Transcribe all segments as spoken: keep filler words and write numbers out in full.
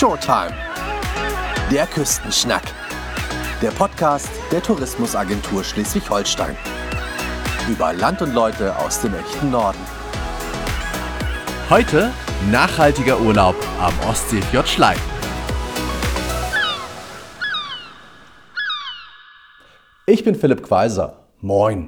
Showtime. Der Küstenschnack. Der Podcast der Tourismusagentur Schleswig-Holstein. Über Land und Leute aus dem echten Norden. Heute nachhaltiger Urlaub am Ostseefjord Schlei. Ich bin Philipp Quaiser. Moin.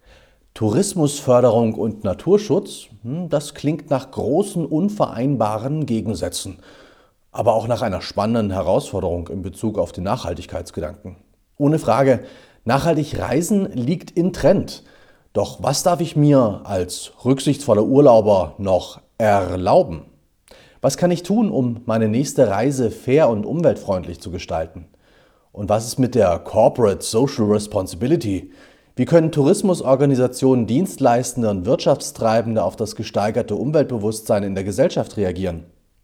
Tourismusförderung und Naturschutz, das klingt nach großen, unvereinbaren Gegensätzen, aber auch nach einer spannenden Herausforderung in Bezug auf den Nachhaltigkeitsgedanken. Ohne Frage, nachhaltig reisen liegt in Trend. Doch was darf ich mir als rücksichtsvoller Urlauber noch erlauben? Was kann ich tun, um meine nächste Reise fair und umweltfreundlich zu gestalten? Und was ist mit der Corporate Social Responsibility? Wie können Tourismusorganisationen, Dienstleistende und Wirtschaftstreibende auf das gesteigerte Umweltbewusstsein in der Gesellschaft reagieren?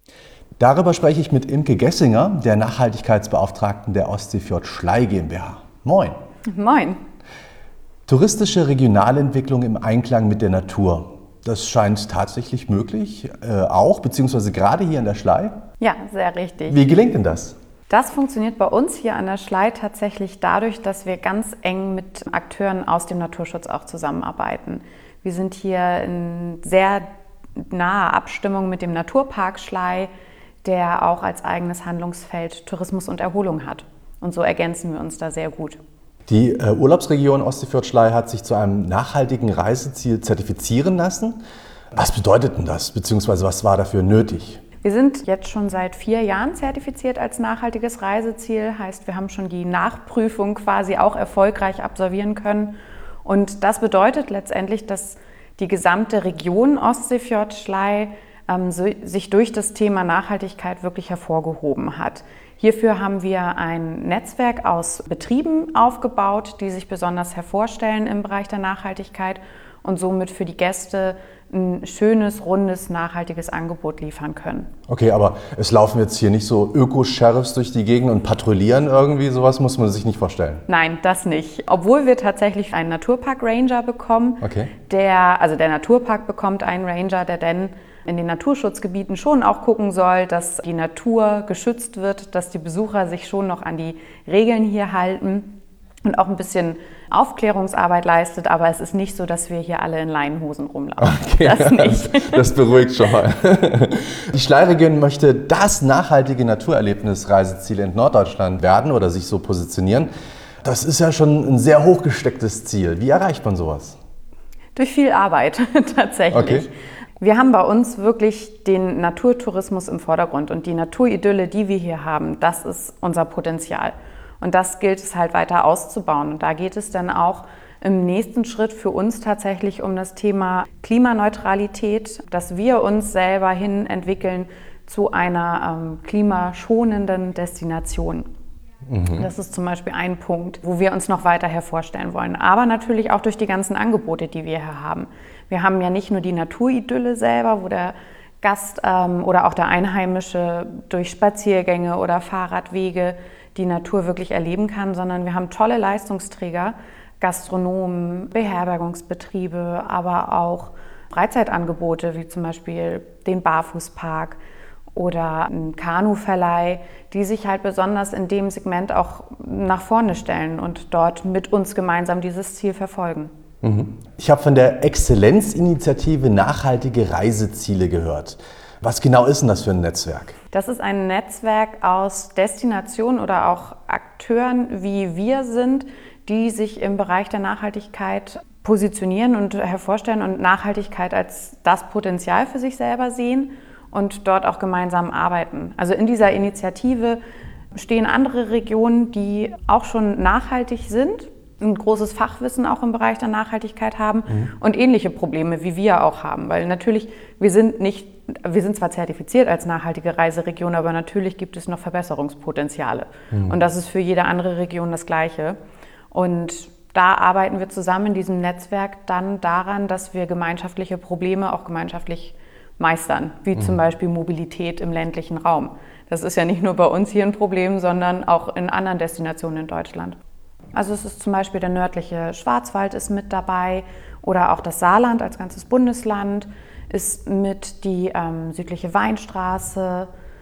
Darüber spreche ich mit Imke Gessinger, der Nachhaltigkeitsbeauftragten der Ostseefjord Schlei GmbH. Moin. Moin. Touristische Regionalentwicklung im Einklang mit der Natur. Das scheint tatsächlich möglich, äh, auch beziehungsweise gerade hier an der Schlei. Ja, sehr richtig. Wie gelingt denn das? Das funktioniert bei uns hier an der Schlei tatsächlich dadurch, dass wir ganz eng mit Akteuren aus dem Naturschutz auch zusammenarbeiten. Wir sind hier in sehr naher Abstimmung mit dem Naturpark Schlei, der auch als eigenes Handlungsfeld Tourismus und Erholung hat. Und so ergänzen wir uns da sehr gut. Die äh, Urlaubsregion Ostseefjord Schlei hat sich zu einem nachhaltigen Reiseziel zertifizieren lassen. Was bedeutet denn das, beziehungsweise was war dafür nötig? Wir sind jetzt schon seit vier Jahren zertifiziert als nachhaltiges Reiseziel. Heißt, wir haben schon die Nachprüfung quasi auch erfolgreich absolvieren können. Und das bedeutet letztendlich, dass die gesamte Region Ostseefjord Schlei ähm, so, sich durch das Thema Nachhaltigkeit wirklich hervorgehoben hat. Hierfür haben wir ein Netzwerk aus Betrieben aufgebaut, die sich besonders hervorstellen im Bereich der Nachhaltigkeit und somit für die Gäste ein schönes, rundes, nachhaltiges Angebot liefern können. Okay, aber es laufen jetzt hier nicht so Öko-Sheriffs durch die Gegend und patrouillieren irgendwie, sowas muss man sich nicht vorstellen? Nein, das nicht. Obwohl wir tatsächlich einen Naturpark-Ranger bekommen. Okay. Der, also der Naturpark bekommt einen Ranger, der denn in den Naturschutzgebieten schon auch gucken soll, dass die Natur geschützt wird, dass die Besucher sich schon noch an die Regeln hier halten und auch ein bisschen Aufklärungsarbeit leistet, aber es ist nicht so, dass wir hier alle in Leinenhosen rumlaufen. Okay, das nicht. Das beruhigt schon mal. Die Schlei-Region möchte das nachhaltige Naturerlebnisreiseziel in Norddeutschland werden oder sich so positionieren. Das ist ja schon ein sehr hochgestecktes Ziel. Wie erreicht man sowas? Durch viel Arbeit tatsächlich. Okay. Wir haben bei uns wirklich den Naturtourismus im Vordergrund und die Naturidylle, die wir hier haben, das ist unser Potenzial. Und das gilt es halt weiter auszubauen. Und da geht es dann auch im nächsten Schritt für uns tatsächlich um das Thema Klimaneutralität, dass wir uns selber hin entwickeln zu einer ähm, klimaschonenden Destination. Mhm. Das ist zum Beispiel ein Punkt, wo wir uns noch weiter hervorstellen wollen. Aber natürlich auch durch die ganzen Angebote, die wir hier haben. Wir haben ja nicht nur die Naturidylle selber, wo der Gast ähm, oder auch der Einheimische durch Spaziergänge oder Fahrradwege die Natur wirklich erleben kann, sondern wir haben tolle Leistungsträger, Gastronomen, Beherbergungsbetriebe, aber auch Freizeitangebote wie zum Beispiel den Barfußpark oder einen Kanuverleih, die sich halt besonders in dem Segment auch nach vorne stellen und dort mit uns gemeinsam dieses Ziel verfolgen. Ich habe von der Exzellenzinitiative Nachhaltige Reiseziele gehört. Was genau ist denn das für ein Netzwerk? Das ist ein Netzwerk aus Destinationen oder auch Akteuren, wie wir sind, die sich im Bereich der Nachhaltigkeit positionieren und hervorstellen und Nachhaltigkeit als das Potenzial für sich selber sehen und dort auch gemeinsam arbeiten. Also in dieser Initiative stehen andere Regionen, die auch schon nachhaltig sind, ein großes Fachwissen auch im Bereich der Nachhaltigkeit haben mhm. und ähnliche Probleme, wie wir auch haben. Weil natürlich, wir sind nicht, wir sind zwar zertifiziert als nachhaltige Reiseregion, aber natürlich gibt es noch Verbesserungspotenziale. Mhm. Und das ist für jede andere Region das Gleiche. Und da arbeiten wir zusammen in diesem Netzwerk dann daran, dass wir gemeinschaftliche Probleme auch gemeinschaftlich meistern, wie mhm. zum Beispiel Mobilität im ländlichen Raum. Das ist ja nicht nur bei uns hier ein Problem, sondern auch in anderen Destinationen in Deutschland. Also es ist zum Beispiel der nördliche Schwarzwald ist mit dabei oder auch das Saarland als ganzes Bundesland ist mit, die ähm, südliche Weinstraße,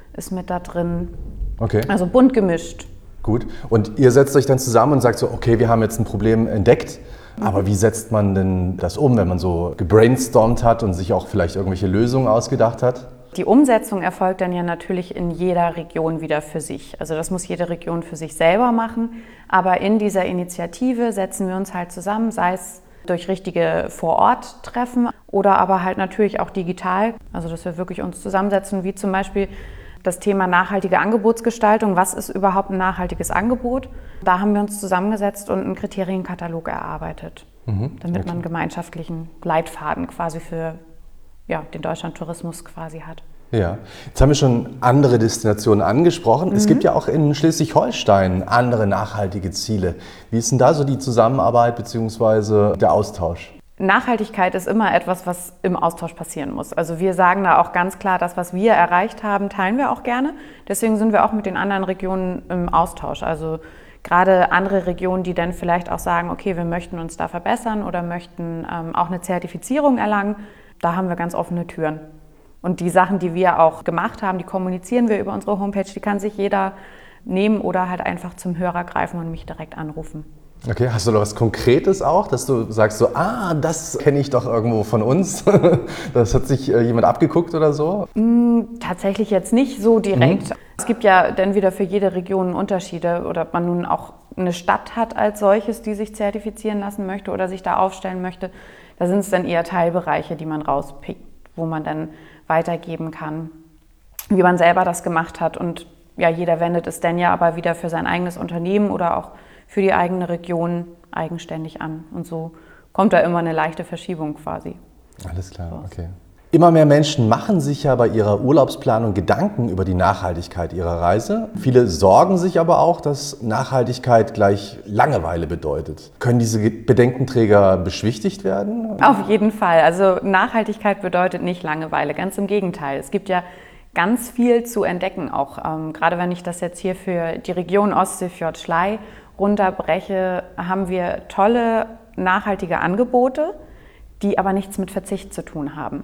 ist mit da drin. Okay. Also bunt gemischt. Gut. Und ihr setzt euch dann zusammen und sagt so, okay, wir haben jetzt ein Problem entdeckt. Aber wie setzt man denn das um, wenn man so gebrainstormt hat und sich auch vielleicht irgendwelche Lösungen ausgedacht hat? Die Umsetzung erfolgt dann ja natürlich in jeder Region wieder für sich. Also das muss jede Region für sich selber machen. Aber in dieser Initiative setzen wir uns halt zusammen, sei es durch richtige Vor-Ort-Treffen oder aber halt natürlich auch digital. Also dass wir wirklich uns zusammensetzen, wie zum Beispiel das Thema nachhaltige Angebotsgestaltung. Was ist überhaupt ein nachhaltiges Angebot? Da haben wir uns zusammengesetzt und einen Kriterienkatalog erarbeitet, mhm, damit okay. man einen gemeinschaftlichen Leitfaden quasi für ja, den Deutschlandtourismus quasi hat. Ja, jetzt haben wir schon andere Destinationen angesprochen. Mhm. Es gibt ja auch in Schleswig-Holstein andere nachhaltige Ziele. Wie ist denn da so die Zusammenarbeit bzw. der Austausch? Nachhaltigkeit ist immer etwas, was im Austausch passieren muss. Also wir sagen da auch ganz klar, das, was wir erreicht haben, teilen wir auch gerne. Deswegen sind wir auch mit den anderen Regionen im Austausch. Also gerade andere Regionen, die dann vielleicht auch sagen, okay, wir möchten uns da verbessern oder möchten ähm, auch eine Zertifizierung erlangen, da haben wir ganz offene Türen. Und die Sachen, die wir auch gemacht haben, die kommunizieren wir über unsere Homepage. Die kann sich jeder nehmen oder halt einfach zum Hörer greifen und mich direkt anrufen. Okay, hast du da was Konkretes auch, dass du sagst so, ah, das kenne ich doch irgendwo von uns, das hat sich äh, jemand abgeguckt oder so? Mm, tatsächlich jetzt nicht so direkt. Mhm. Es gibt ja dann wieder für jede Region Unterschiede oder ob man nun auch eine Stadt hat als solches, die sich zertifizieren lassen möchte oder sich da aufstellen möchte. Da sind es dann eher Teilbereiche, die man rauspickt, wo man dann weitergeben kann, wie man selber das gemacht hat. Und ja, jeder wendet es dann ja aber wieder für sein eigenes Unternehmen oder auch für die eigene Region eigenständig an. Und so kommt da immer eine leichte Verschiebung quasi. Alles klar, okay. Immer mehr Menschen machen sich ja bei ihrer Urlaubsplanung Gedanken über die Nachhaltigkeit ihrer Reise. Viele sorgen sich aber auch, dass Nachhaltigkeit gleich Langeweile bedeutet. Können diese Bedenkenträger beschwichtigt werden? Auf jeden Fall. Also Nachhaltigkeit bedeutet nicht Langeweile, ganz im Gegenteil. Es gibt ja ganz viel zu entdecken auch. Ähm, gerade wenn ich das jetzt hier für die Region Ostseefjord-Schlei runterbreche, haben wir tolle, nachhaltige Angebote, die aber nichts mit Verzicht zu tun haben.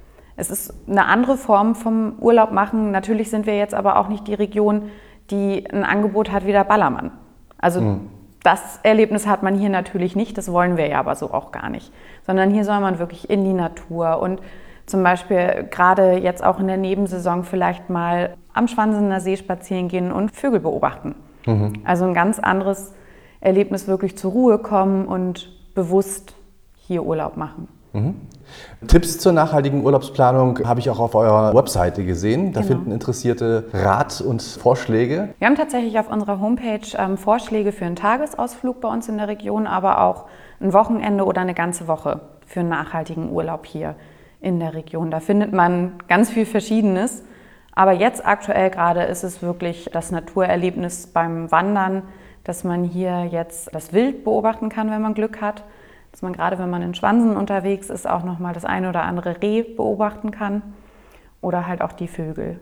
Es ist eine andere Form vom Urlaub machen. Natürlich sind wir jetzt aber auch nicht die Region, die ein Angebot hat wie der Ballermann. Also mhm. das Erlebnis hat man hier natürlich nicht, das wollen wir ja aber so auch gar nicht. Sondern hier soll man wirklich in die Natur und zum Beispiel gerade jetzt auch in der Nebensaison vielleicht mal am Schwansener See spazieren gehen und Vögel beobachten. Mhm. Also ein ganz anderes Erlebnis, wirklich zur Ruhe kommen und bewusst hier Urlaub machen. Mhm. Tipps zur nachhaltigen Urlaubsplanung habe ich auch auf eurer Webseite gesehen. Da genau. finden Interessierte Rat und Vorschläge. Wir haben tatsächlich auf unserer Homepage ähm, Vorschläge für einen Tagesausflug bei uns in der Region, aber auch ein Wochenende oder eine ganze Woche für einen nachhaltigen Urlaub hier in der Region. Da findet man ganz viel Verschiedenes. Aber jetzt aktuell gerade ist es wirklich das Naturerlebnis beim Wandern, dass man hier jetzt das Wild beobachten kann, wenn man Glück hat. Dass man gerade, wenn man in Schwansen unterwegs ist, auch nochmal das eine oder andere Reh beobachten kann. Oder halt auch die Vögel.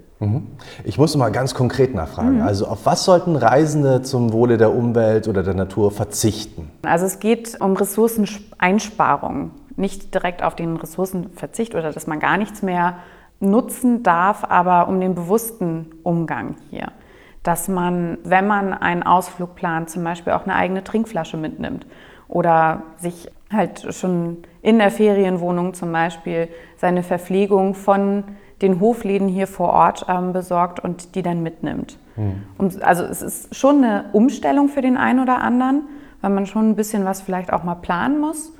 Ich muss mal ganz konkret nachfragen. Mhm. Also auf was sollten Reisende zum Wohle der Umwelt oder der Natur verzichten? Also es geht um Ressourceneinsparung. Nicht direkt auf den Ressourcenverzicht oder dass man gar nichts mehr nutzen darf, aber um den bewussten Umgang hier. Dass man, wenn man einen Ausflug plant, zum Beispiel auch eine eigene Trinkflasche mitnimmt oder sich halt schon in der Ferienwohnung zum Beispiel seine Verpflegung von den Hofläden hier vor Ort ähm, besorgt und die dann mitnimmt. Mhm. Und also es ist schon eine Umstellung für den einen oder anderen, weil man schon ein bisschen was vielleicht auch mal planen muss.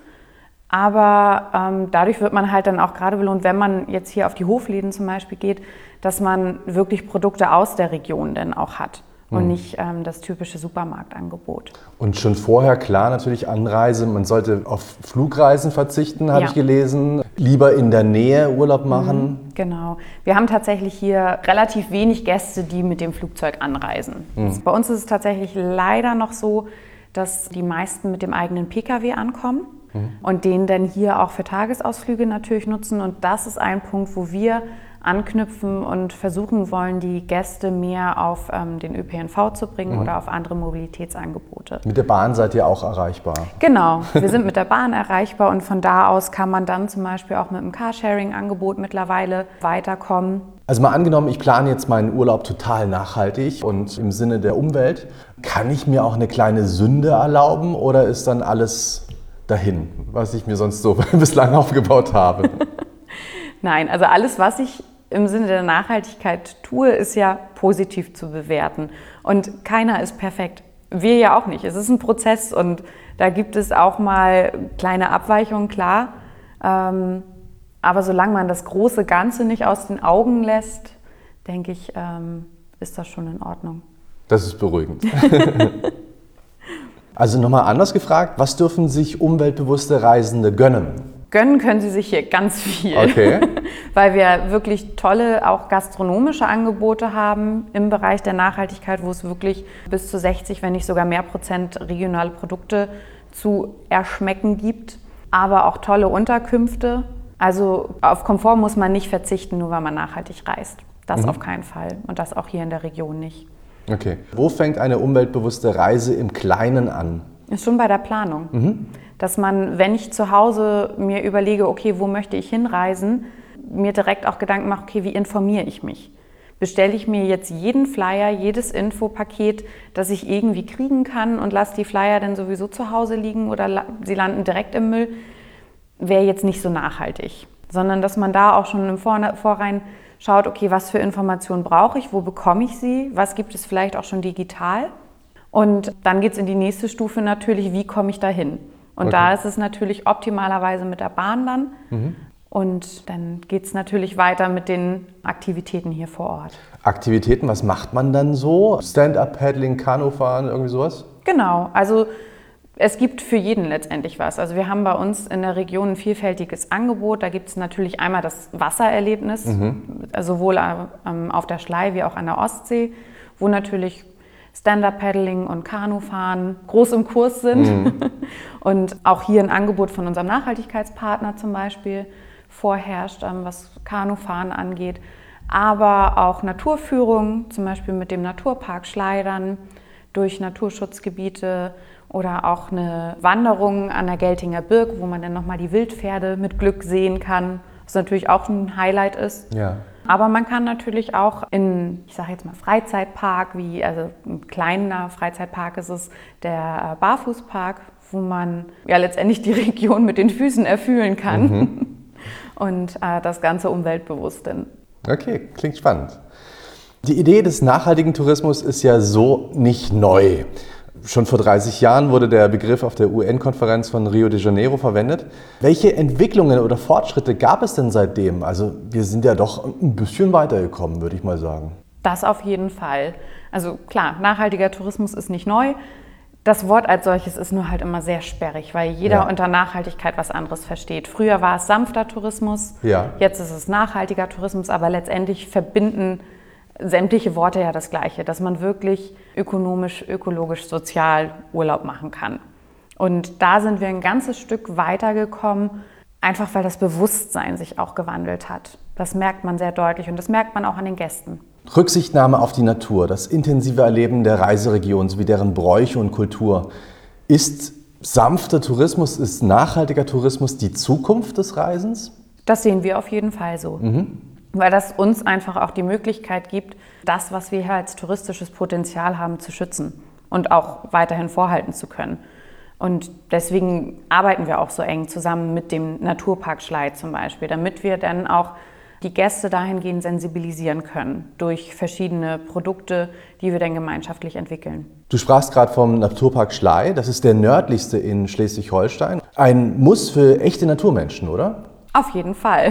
Aber ähm, dadurch wird man halt dann auch gerade belohnt, wenn man jetzt hier auf die Hofläden zum Beispiel geht, dass man wirklich Produkte aus der Region dann auch hat und hm. nicht ähm, das typische Supermarktangebot. Und schon vorher klar natürlich Anreise, man sollte auf Flugreisen verzichten, habe ja. ich gelesen, lieber in der Nähe Urlaub machen. Mhm, genau. Wir haben tatsächlich hier relativ wenig Gäste, die mit dem Flugzeug anreisen. Hm. Bei uns ist es tatsächlich leider noch so, dass die meisten mit dem eigenen Pkw ankommen. Und den dann hier auch für Tagesausflüge natürlich nutzen. Und das ist ein Punkt, wo wir anknüpfen und versuchen wollen, die Gäste mehr auf ähm, den Ö P N V zu bringen mhm. oder auf andere Mobilitätsangebote. Mit der Bahn seid ihr auch erreichbar? Genau, wir sind mit der Bahn erreichbar und von da aus kann man dann zum Beispiel auch mit einem Carsharing-Angebot mittlerweile weiterkommen. Also mal angenommen, ich plane jetzt meinen Urlaub total nachhaltig und im Sinne der Umwelt. Kann ich mir auch eine kleine Sünde erlauben oder ist dann alles dahin, was ich mir sonst so bislang aufgebaut habe? Nein, also alles, was ich im Sinne der Nachhaltigkeit tue, ist ja positiv zu bewerten. Und keiner ist perfekt. Wir ja auch nicht. Es ist ein Prozess und da gibt es auch mal kleine Abweichungen, klar. Ähm, aber solange man das große Ganze nicht aus den Augen lässt, denke ich, ähm, ist das schon in Ordnung. Das ist beruhigend. Also nochmal anders gefragt, was dürfen sich umweltbewusste Reisende gönnen? Gönnen können sie sich hier ganz viel, okay. Weil wir wirklich tolle, auch gastronomische Angebote haben im Bereich der Nachhaltigkeit, wo es wirklich bis zu sechzig, wenn nicht sogar mehr Prozent regionale Produkte zu erschmecken gibt, aber auch tolle Unterkünfte. Also auf Komfort muss man nicht verzichten, nur weil man nachhaltig reist. Das mhm. auf keinen Fall und das auch hier in der Region nicht. Okay. Wo fängt eine umweltbewusste Reise im Kleinen an? Ist schon bei der Planung. Mhm. Dass man, wenn ich zu Hause mir überlege, okay, wo möchte ich hinreisen, mir direkt auch Gedanken mache, okay, wie informiere ich mich? Bestelle ich mir jetzt jeden Flyer, jedes Infopaket, das ich irgendwie kriegen kann und lasse die Flyer dann sowieso zu Hause liegen oder la- sie landen direkt im Müll, wäre jetzt nicht so nachhaltig. Sondern dass man da auch schon im Vor- Vorrein schaut, okay, was für Informationen brauche ich, wo bekomme ich sie, was gibt es vielleicht auch schon digital? Und dann geht es in die nächste Stufe natürlich, wie komme ich da hin? Und okay. da ist es natürlich optimalerweise mit der Bahn dann. Mhm. Und dann geht es natürlich weiter mit den Aktivitäten hier vor Ort. Aktivitäten, was macht man dann so? Stand-up-Paddling, Kanufahren, irgendwie sowas? Genau, also es gibt für jeden letztendlich was. Also wir haben bei uns in der Region ein vielfältiges Angebot. Da gibt es natürlich einmal das Wassererlebnis, mhm. sowohl auf der Schlei wie auch an der Ostsee, wo natürlich Stand-up-Paddling und Kanufahren groß im Kurs sind. Mhm. Und auch hier ein Angebot von unserem Nachhaltigkeitspartner zum Beispiel vorherrscht, was Kanufahren angeht. Aber auch Naturführung, zum Beispiel mit dem Naturpark Schleidern durch Naturschutzgebiete oder auch eine Wanderung an der Geltinger Birk, wo man dann nochmal die Wildpferde mit Glück sehen kann, was natürlich auch ein Highlight ist. Ja. Aber man kann natürlich auch in, ich sage jetzt mal Freizeitpark, wie, also ein kleiner Freizeitpark ist es, der Barfußpark, wo man ja letztendlich die Region mit den Füßen erfühlen kann mhm. und äh, das Ganze umweltbewusst denn. Okay, klingt spannend. Die Idee des nachhaltigen Tourismus ist ja so nicht neu. Schon vor dreißig Jahren wurde der Begriff auf der U N-Konferenz von Rio de Janeiro verwendet. Welche Entwicklungen oder Fortschritte gab es denn seitdem? Also wir sind ja doch ein bisschen weitergekommen, würde ich mal sagen. Das auf jeden Fall. Also klar, nachhaltiger Tourismus ist nicht neu. Das Wort als solches ist nur halt immer sehr sperrig, weil jeder ja. unter Nachhaltigkeit was anderes versteht. Früher war es sanfter Tourismus, ja. jetzt ist es nachhaltiger Tourismus, aber letztendlich verbinden sämtliche Worte ja das Gleiche, dass man wirklich ökonomisch, ökologisch, sozial Urlaub machen kann. Und da sind wir ein ganzes Stück weitergekommen, einfach weil das Bewusstsein sich auch gewandelt hat. Das merkt man sehr deutlich und das merkt man auch an den Gästen. Rücksichtnahme auf die Natur, das intensive Erleben der Reiseregion sowie deren Bräuche und Kultur. Ist sanfter Tourismus, ist nachhaltiger Tourismus die Zukunft des Reisens? Das sehen wir auf jeden Fall so. Mhm. Weil das uns einfach auch die Möglichkeit gibt, das, was wir hier als touristisches Potenzial haben, zu schützen und auch weiterhin vorhalten zu können. Und deswegen arbeiten wir auch so eng zusammen mit dem Naturpark Schlei zum Beispiel, damit wir dann auch die Gäste dahingehend sensibilisieren können durch verschiedene Produkte, die wir dann gemeinschaftlich entwickeln. Du sprachst gerade vom Naturpark Schlei, das ist der nördlichste in Schleswig-Holstein. Ein Muss für echte Naturmenschen, oder? Auf jeden Fall.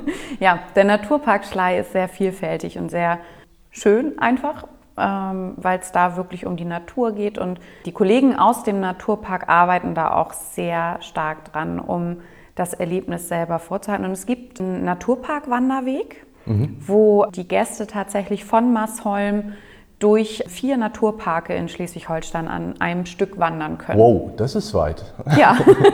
Ja, der Naturpark Schlei ist sehr vielfältig und sehr schön einfach, ähm, weil es da wirklich um die Natur geht. Und die Kollegen aus dem Naturpark arbeiten da auch sehr stark dran, um das Erlebnis selber vorzuhalten. Und es gibt einen Naturpark-Wanderweg, mhm. wo die Gäste tatsächlich von Maßholm durch vier Naturparke in Schleswig-Holstein an einem Stück wandern können. Wow, das ist weit. Ja,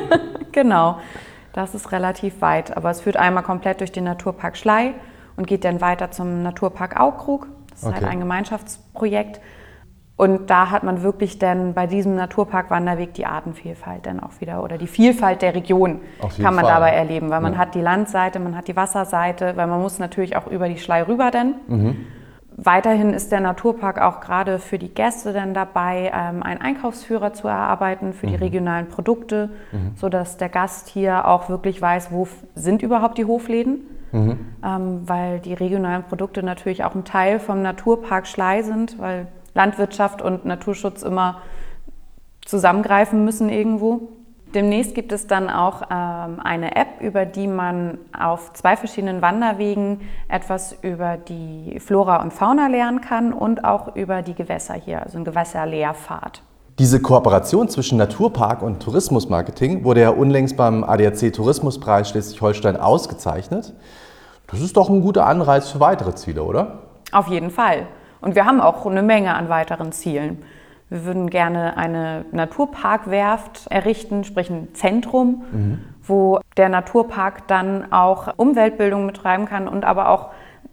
genau. Das ist relativ weit, aber es führt einmal komplett durch den Naturpark Schlei und geht dann weiter zum Naturpark Aukrug. Das ist okay. halt ein Gemeinschaftsprojekt. Und da hat man wirklich dann bei diesem Naturpark Wanderweg die Artenvielfalt dann auch wieder oder die Vielfalt der Region kann man Fall. dabei erleben, weil man ja. hat die Landseite, man hat die Wasserseite, weil man muss natürlich auch über die Schlei rüber denn. Mhm. Weiterhin ist der Naturpark auch gerade für die Gäste dann dabei, ähm, einen Einkaufsführer zu erarbeiten für die regionalen Produkte, mhm. sodass der Gast hier auch wirklich weiß, wo f- sind überhaupt die Hofläden, mhm. ähm, weil die regionalen Produkte natürlich auch ein Teil vom Naturpark Schlei sind, weil Landwirtschaft und Naturschutz immer zusammengreifen müssen irgendwo. Demnächst gibt es dann auch ähm, eine App, über die man auf zwei verschiedenen Wanderwegen etwas über die Flora und Fauna lernen kann und auch über die Gewässer hier, also ein Gewässerlehrpfad. Diese Kooperation zwischen Naturpark und Tourismusmarketing wurde ja unlängst beim A D A C Tourismuspreis Schleswig-Holstein ausgezeichnet. Das ist doch ein guter Anreiz für weitere Ziele, oder? Auf jeden Fall. Und wir haben auch eine Menge an weiteren Zielen. Wir würden gerne eine Naturparkwerft errichten, sprich ein Zentrum, mhm. wo der Naturpark dann auch Umweltbildung betreiben kann und aber auch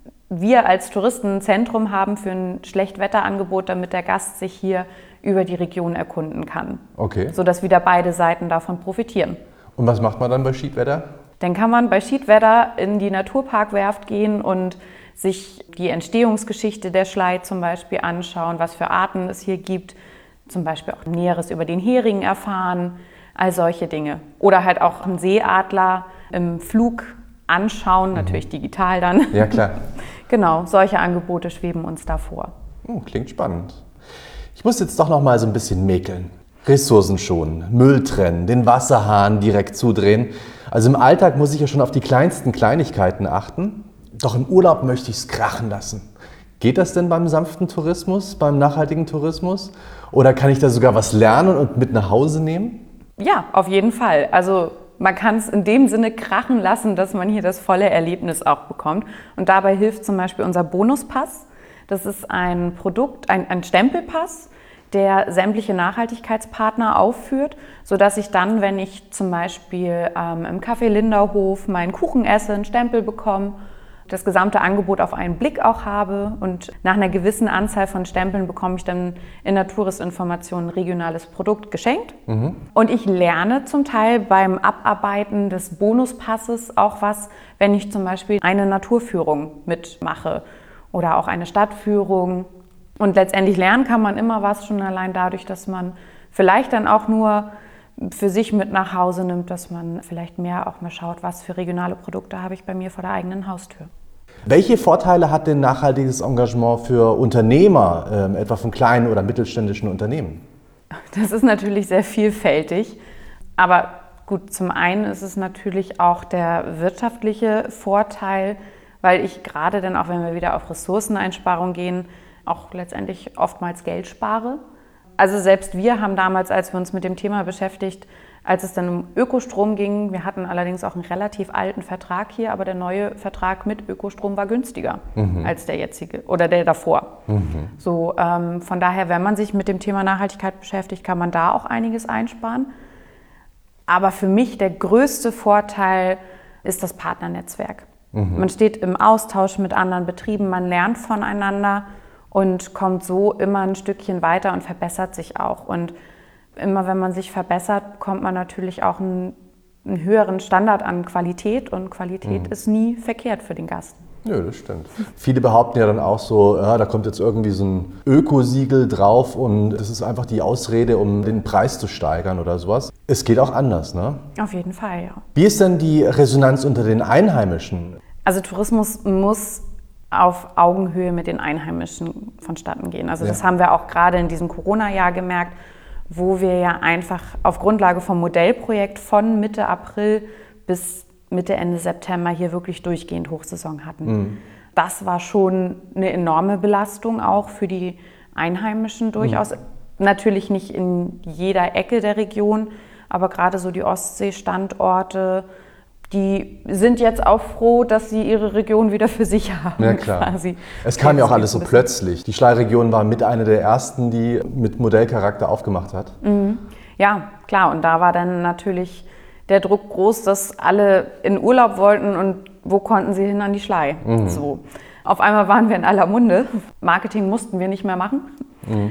wir als Touristen ein Zentrum haben für ein Schlechtwetterangebot, damit der Gast sich hier über die Region erkunden kann. Okay. Sodass wieder beide Seiten davon profitieren. Und was macht man dann bei Schiedwetter? Dann kann man bei Schiedwetter in die Naturparkwerft gehen und sich die Entstehungsgeschichte der Schlei zum Beispiel anschauen, was für Arten es hier gibt, zum Beispiel auch Näheres über den Hering erfahren, all solche Dinge. Oder halt auch einen Seeadler im Flug anschauen, mhm. natürlich digital dann. Ja, klar. Genau, solche Angebote schweben uns da vor. Oh, klingt spannend. Ich muss jetzt doch noch mal so ein bisschen mäkeln. Ressourcen schonen, Müll trennen, den Wasserhahn direkt zudrehen. Also im Alltag muss ich ja schon auf die kleinsten Kleinigkeiten achten. Doch im Urlaub möchte ich es krachen lassen. Geht das denn beim sanften Tourismus, beim nachhaltigen Tourismus? Oder kann ich da sogar was lernen und mit nach Hause nehmen? Ja, auf jeden Fall. Also man kann es in dem Sinne krachen lassen, dass man hier das volle Erlebnis auch bekommt. Und dabei hilft zum Beispiel unser Bonuspass. Das ist ein Produkt, ein, ein Stempelpass, der sämtliche Nachhaltigkeitspartner aufführt, sodass ich dann, wenn ich zum Beispiel ähm, im Café Linderhof meinen Kuchen esse, einen Stempel bekomme, das gesamte Angebot auf einen Blick auch habe und nach einer gewissen Anzahl von Stempeln bekomme ich dann in der Touristinformation ein regionales Produkt geschenkt. Mhm. Und ich lerne zum Teil beim Abarbeiten des Bonuspasses auch was, wenn ich zum Beispiel eine Naturführung mitmache oder auch eine Stadtführung. Und letztendlich lernen kann man immer was, schon allein dadurch, dass man vielleicht dann auch nur für sich mit nach Hause nimmt, dass man vielleicht mehr auch mal schaut, was für regionale Produkte habe ich bei mir vor der eigenen Haustür. Welche Vorteile hat denn nachhaltiges Engagement für Unternehmer, äh, etwa von kleinen oder mittelständischen Unternehmen? Das ist natürlich sehr vielfältig, aber gut, zum einen ist es natürlich auch der wirtschaftliche Vorteil, weil ich gerade dann auch, wenn wir wieder auf Ressourceneinsparung gehen, auch letztendlich oftmals Geld spare. Also selbst wir haben damals, als wir uns mit dem Thema beschäftigt, als es dann um Ökostrom ging, wir hatten allerdings auch einen relativ alten Vertrag hier, aber der neue Vertrag mit Ökostrom war günstiger mhm. als der jetzige oder der davor. Mhm. So, ähm, von daher, wenn man sich mit dem Thema Nachhaltigkeit beschäftigt, kann man da auch einiges einsparen. Aber für mich der größte Vorteil ist das Partnernetzwerk. Mhm. Man steht im Austausch mit anderen Betrieben, man lernt voneinander und kommt so immer ein Stückchen weiter und verbessert sich auch. Und immer wenn man sich verbessert, bekommt man natürlich auch einen, einen höheren Standard an Qualität. Und Qualität mhm. ist nie verkehrt für den Gast. Ja, das stimmt. Viele behaupten ja dann auch so, ja, da kommt jetzt irgendwie so ein Ökosiegel drauf und das ist einfach die Ausrede, um den Preis zu steigern oder sowas. Es geht auch anders, ne? Auf jeden Fall, ja. Wie ist denn die Resonanz unter den Einheimischen? Also Tourismus muss auf Augenhöhe mit den Einheimischen vonstatten gehen. Also ja. das haben wir auch gerade in diesem Corona-Jahr gemerkt, wo wir ja einfach auf Grundlage vom Modellprojekt von Mitte April bis Mitte, Ende September hier wirklich durchgehend Hochsaison hatten. Mhm. Das war schon eine enorme Belastung auch für die Einheimischen durchaus. Mhm. Natürlich nicht in jeder Ecke der Region, aber gerade so die Ostsee-Standorte, die sind jetzt auch froh, dass sie ihre Region wieder für sich haben. Ja, klar. Quasi. Es kam ja auch alles so plötzlich. Die Schlei-Region war mit einer der ersten, die mit Modellcharakter aufgemacht hat. Mhm. Ja, klar. Und da war dann natürlich der Druck groß, dass alle in Urlaub wollten und wo konnten sie hin an die Schlei. Mhm. So. Auf einmal waren wir in aller Munde. Marketing mussten wir nicht mehr machen. Mhm.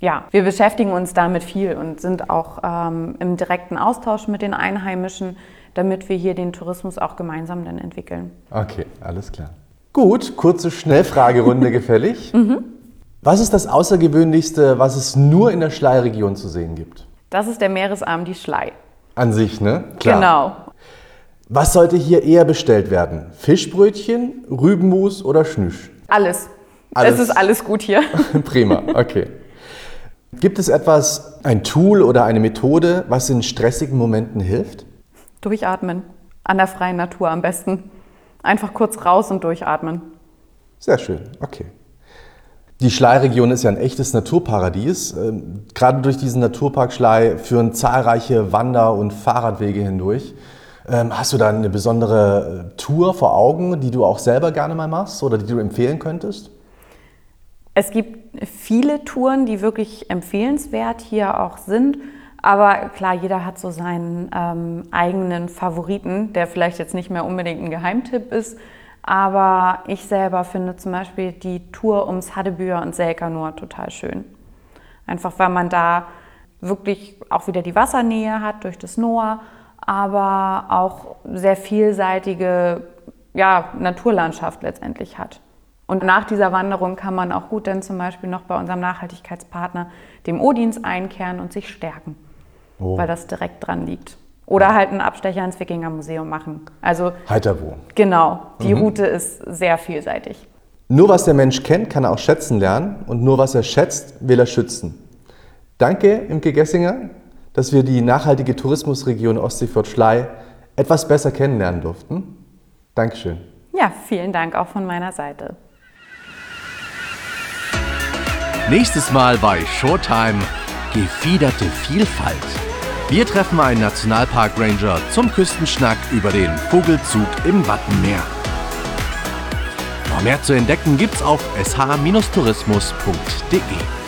ja, wir beschäftigen uns damit viel und sind auch ähm, im direkten Austausch mit den Einheimischen, damit wir hier den Tourismus auch gemeinsam dann entwickeln. Okay, alles klar. Gut, kurze Schnellfragerunde gefällig. Mhm. Was ist das Außergewöhnlichste, was es nur in der Schlei-Region zu sehen gibt? Das ist der Meeresarm, die Schlei. An sich, ne? Klar. Genau. Was sollte hier eher bestellt werden? Fischbrötchen, Rübenmus oder Schnüsch? Alles. Alles. Es ist alles gut hier. Prima, okay. Gibt es etwas, ein Tool oder eine Methode, was in stressigen Momenten hilft? Durchatmen. An der freien Natur am besten. Einfach kurz raus und durchatmen. Sehr schön, okay. Die Schlei-Region ist ja ein echtes Naturparadies. Gerade durch diesen Naturpark Schlei führen zahlreiche Wander- und Fahrradwege hindurch. Hast du da eine besondere Tour vor Augen, die du auch selber gerne mal machst oder die du empfehlen könntest? Es gibt viele Touren, die wirklich empfehlenswert hier auch sind. Aber klar, jeder hat so seinen ähm, eigenen Favoriten, der vielleicht jetzt nicht mehr unbedingt ein Geheimtipp ist. Aber ich selber finde zum Beispiel die Tour ums Haddebüher und Selkanor total schön. Einfach weil man da wirklich auch wieder die Wassernähe hat durch das Noor, aber auch sehr vielseitige ja, Naturlandschaft letztendlich hat. Und nach dieser Wanderung kann man auch gut dann zum Beispiel noch bei unserem Nachhaltigkeitspartner, dem Odins, einkehren und sich stärken, oh. weil das direkt dran liegt. Oder halt einen Abstecher ins Wikingermuseum machen. Also Heiterwo. Genau, die mhm. Route ist sehr vielseitig. Nur was der Mensch kennt, kann er auch schätzen lernen und nur was er schätzt, will er schützen. Danke, Imke Gessinger, dass wir die nachhaltige Tourismusregion Ostseefjord-Schlei etwas besser kennenlernen durften. Dankeschön. Ja, vielen Dank auch von meiner Seite. Nächstes Mal bei Showtime Gefiederte Vielfalt. Wir treffen einen Nationalpark-Ranger zum Küstenschnack über den Vogelzug im Wattenmeer. Noch mehr zu entdecken gibt's auf s h tourismus punkt d e.